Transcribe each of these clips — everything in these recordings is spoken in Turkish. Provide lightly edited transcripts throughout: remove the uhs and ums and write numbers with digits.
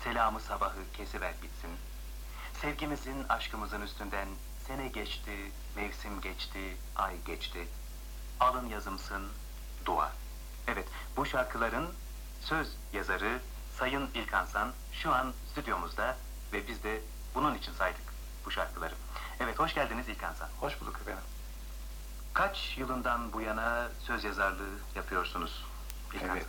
selamı sabahı kesiver bitsin. Sevgimizin, aşkımızın üstünden sene geçti, mevsim geçti, ay geçti. Alın yazımsın, dua. Evet, bu şarkıların söz yazarı Sayın İlkan San şu an stüdyomuzda ve biz de bunun için saydık bu şarkıları. Evet, hoş geldiniz İlkan San. Hoş bulduk efendim. Kaç yılından bu yana söz yazarlığı yapıyorsunuz İlkan Evet. San?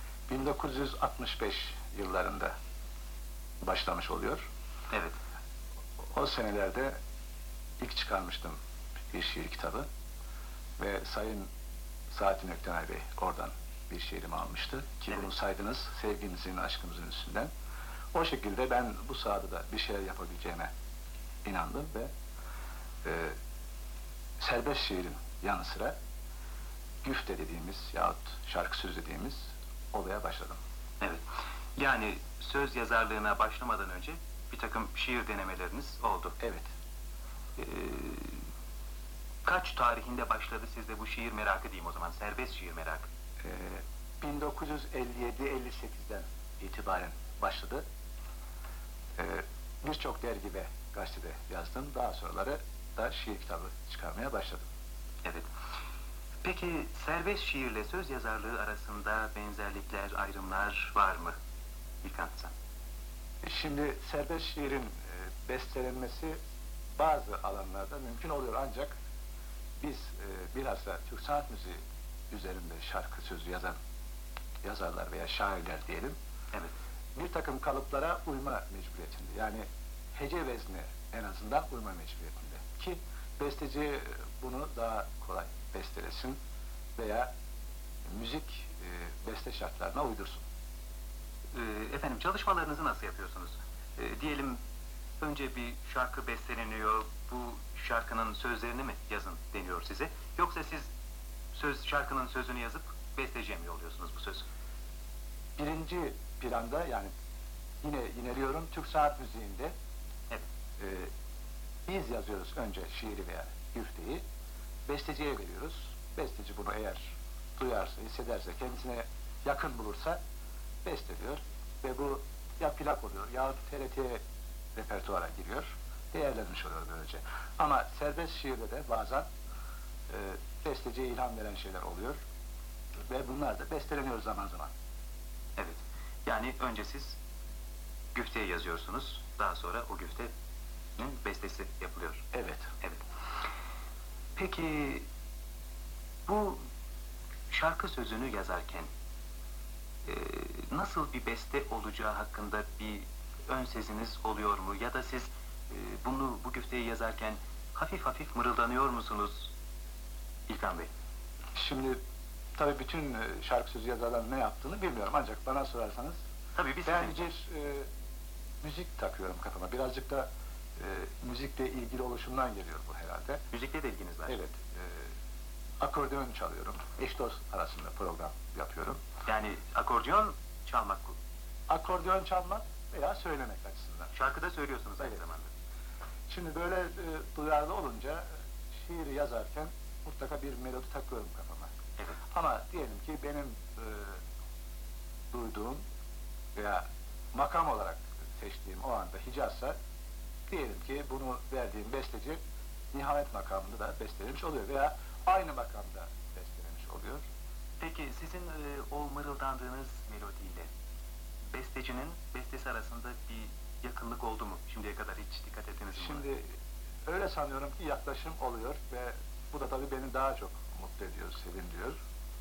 1965 yıllarında başlamış oluyor. Evet, O senelerde ilk çıkarmıştım bir şiir kitabı ve Sayın Saadettin Öktenay Bey oradan bir şiirimi almıştı ki Evet. bunu saydınız sevgimizin, aşkımızın üstünden. O şekilde ben bu sahada da bir şeyler yapabileceğime inandım ve serbest şiirin yanı sıra güfte dediğimiz yahut şarkı söz dediğimiz olaya başladım. evet. Yani söz yazarlığına başlamadan önce bir takım şiir denemeleriniz oldu. Evet. Ee, Kaç tarihinde başladı sizde bu şiir merakı diyeyim o zaman, serbest şiir merakı? 1957-58'den itibaren başladı. Birçok dergi ve gazetede yazdım. Daha sonraları da şiir kitabı çıkarmaya başladım. Evet. Peki serbest şiirle söz yazarlığı arasında benzerlikler, ayrımlar var mı İlkan San? Şimdi serbest şiirin bestelenmesi bazı alanlarda mümkün oluyor ancak biz bilhassa Türk sanat müziği üzerinde şarkı sözü yazan yazarlar veya şairler diyelim, Evet. bir takım kalıplara uyma mecburiyetinde. Yani hece vezne en azından uyma mecburiyetinde. Ki besteci bunu daha kolay bestelesin veya müzik beste şartlarına uydursun. Efendim çalışmalarınızı nasıl yapıyorsunuz? Diyelim önce bir şarkı besteleniyor, bu şarkının sözlerini mi yazın deniyor size? Yoksa siz şarkının sözünü yazıp besteciye mi yolluyorsunuz bu sözü? Birinci planda yani yine yineliyorum Türk sanat müziğinde Evet. biz yazıyoruz önce şiiri veya güfteyi, besteciye veriyoruz. Besteci bunu eğer duyarsa, hissederse, kendisine yakın bulursa besteliyor ve bu ya plak oluyor ya TRT repertuara giriyor, değerlenmiş oluyor böylece. Ama serbest şiirde de bazen besteciye ilham veren şeyler oluyor ve bunlar da besteleniyor zaman zaman. Evet. Yani önce siz güfteyi yazıyorsunuz, daha sonra o güftenin bestesi yapılıyor. Evet. Evet. Peki bu şarkı sözünü yazarken nasıl bir beste olacağı hakkında bir ön seziniz oluyor mu? Ya da siz bu güfteyi yazarken hafif hafif mırıldanıyor musunuz İlkan Bey? Şimdi tabii bütün şarkı sözü yazarların ne yaptığını bilmiyorum ancak bana sorarsanız Tabii biz ben sizin. bir müzik takıyorum kafama. Birazcık da müzikle ilgili oluşumdan geliyor bu herhalde. Müzikle de ilginiz var. Evet. Akordeon çalıyorum. Eş dost arasında program yapıyorum. Yani akordeon çalmak bu. Akordeon çalmak veya söylemek açısından. Şarkıda söylüyorsunuz aynı Evet. zamanda. Şimdi böyle duyarlı olunca şiiri yazarken mutlaka bir melodi takıyorum kafama. Evet. Ama diyelim ki benim duyduğum veya makam olarak seçtiğim o anda Hicazsa diyelim ki bunu verdiğim besteci nihayet makamında da bestelemiş oluyor veya aynı makamda bestelemiş oluyor. Peki sizin o mırıldandığınız melodiyle bestecinin bestesi arasında bir yakınlık oldu mu? Şimdiye kadar hiç dikkat ettiniz mi buna? Şimdi öyle sanıyorum ki yaklaşım oluyor ve bu da tabii beni daha çok mutlu ediyor, sevindiriyor.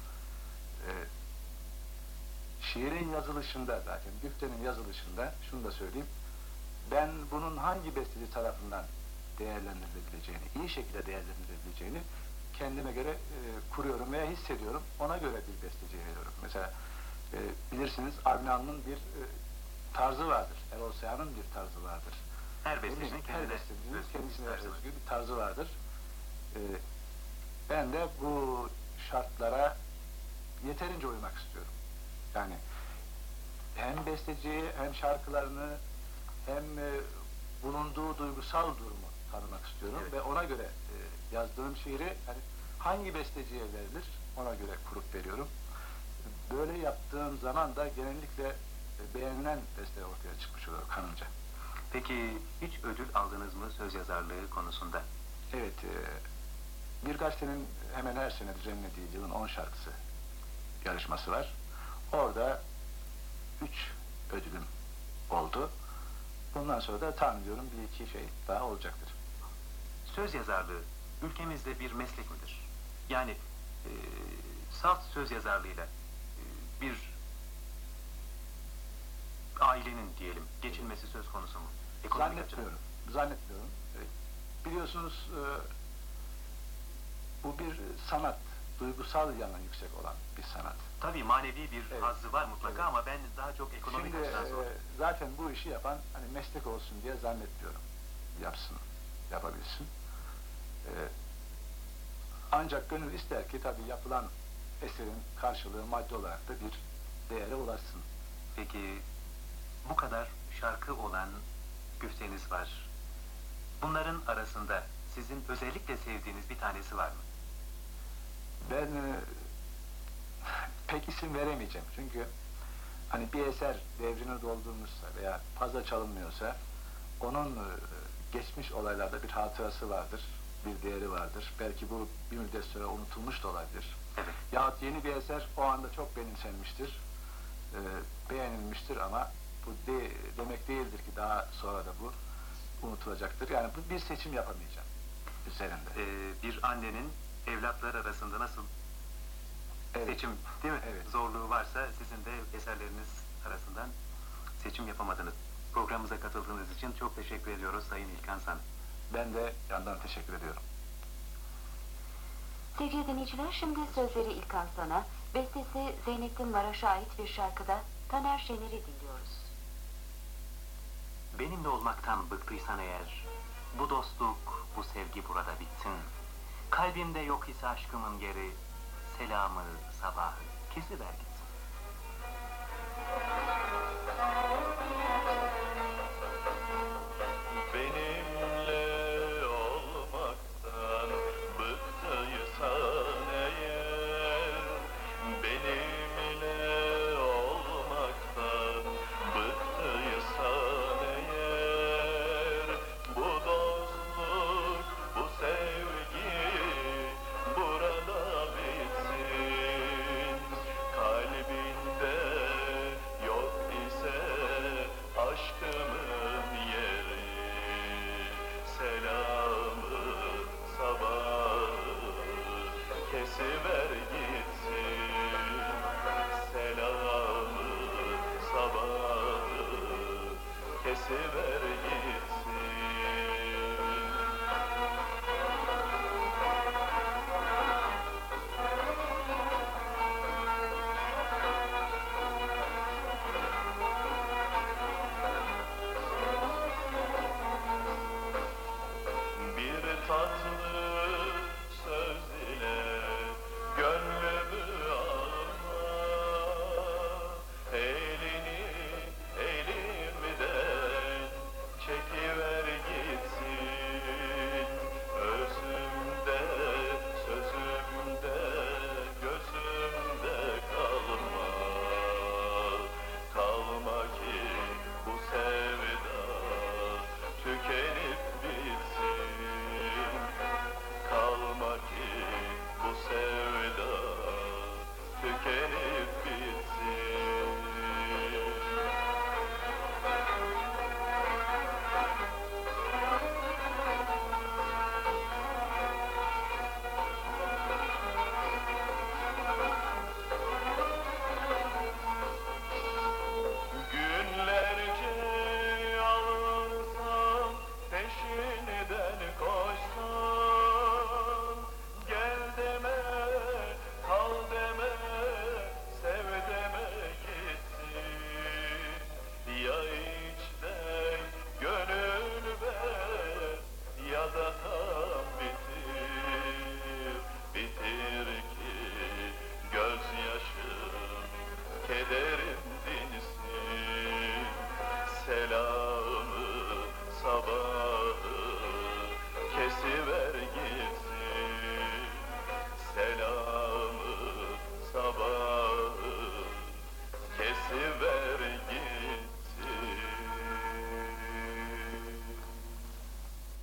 Şiirin yazılışında zaten, güftenin yazılışında şunu da söyleyeyim. Ben bunun hangi besteci tarafından değerlendirilebileceğini, iyi şekilde değerlendirilebileceğini kendime göre kuruyorum veya hissediyorum. Ona göre bir besteciye veriyorum. Mesela bilirsiniz Avni Hanım'ın bir tarzı vardır. Erol Seyhan'ın bir tarzı vardır. Her bestecinin Her bestecinin kendisine özgü bir tarzı vardır. Ben de bu şartlara yeterince uymak istiyorum. Yani hem besteciyi hem şarkılarını hem bulunduğu duygusal durumu tanımak istiyorum Evet. ve ona göre yazdığım şiiri yani hangi besteciye verilir ona göre kurup veriyorum. Böyle yaptığım zaman da genellikle beğenilen beste ortaya çıkmış oluyor kanımca. Peki hiç ödül aldınız mı söz yazarlığı konusunda? Evet, bir gazetenin hemen her sene düzenlediği yılın 10 şarkısı yarışması var. Orada 3 ödülüm oldu. Bundan sonra da tahmin ediyorum bir iki şey daha olacaktır. Söz yazarlığı ülkemizde bir meslek midir? Yani salt söz yazarlığıyla bir ailenin diyelim geçinmesi söz konusu mu? Ekonomik açıdan. Zannetmiyorum. Biliyorsunuz bu bir sanat, duygusal yanı yüksek olan bir sanat. Tabii manevi bir Evet, hazzı var mutlaka evet. ama ben daha çok ekonomik Şimdi açıdan sordum. zaten bu işi yapan hani meslek olsun diye zannetmiyorum. Yapsın, yapabilsin. Ancak gönül ister ki tabii yapılan eserin karşılığı maddi olarak da bir değere ulaşsın. Peki bu kadar şarkı olan güfteniz var. Bunların arasında sizin özellikle sevdiğiniz bir tanesi var mı? Ben pek isim veremeyeceğim çünkü hani bir eser devrini doldurmuşsa veya fazla çalınmıyorsa onun geçmiş olaylarda bir hatırası vardır, bir değeri vardır. Belki bu bir müddet sonra unutulmuş da olabilir. Evet. Yahut yeni bir eser o anda çok benimsenmiştir, beğenilmiştir ama bu demek değildir ki daha sonra da bu unutulacaktır. Yani bu bir seçim yapamayacağım üzerinde. Bir annenin evlatlar arasında nasıl Evet. seçim değil mi? Evet. Zorluğu varsa sizin de eserleriniz arasından seçim yapamadınız. Programımıza katıldığınız için çok teşekkür ediyoruz Sayın İlkan San. Ben de yandan teşekkür ediyorum. Sevgili dinleyiciler, şimdi sözleri İlkan San'a, bestesi Zeynep'in Maraş'a ait bir şarkıda Taner Şener'i dinliyoruz. Benimle olmaktan bıktıysan eğer, bu dostluk, bu sevgi burada bitsin. Kalbimde yok ise aşkımın yeri, selamı, sabahı, kesiver gitsin. Benimle olmaktan bıktıysan eğer, benimle olmaktan bıktıysan eğer, bu dostluk, bu sevgi burada bitsin. Kalbinde yok ise aşkımın yeri, selamı, sabahı, kesiver gitsin. Selamı, sabahı, kesiver gitsin. Bir tatlı söz ile gönlümü alma, elini elimden çekiver gitsin. Özümde, sözümde, gözümde kalma. Kalma ki bu sevda tükenip bitsin. Kalma ki bu sevda tükenip bitsin. Günlerce alınsam, peşinden koşsam, gel deme, kal deme, sev deme gitsin. Ya içten gönül ver, ya da tam bitir, bitir ki gözyaşım, kederim dinsin. Selam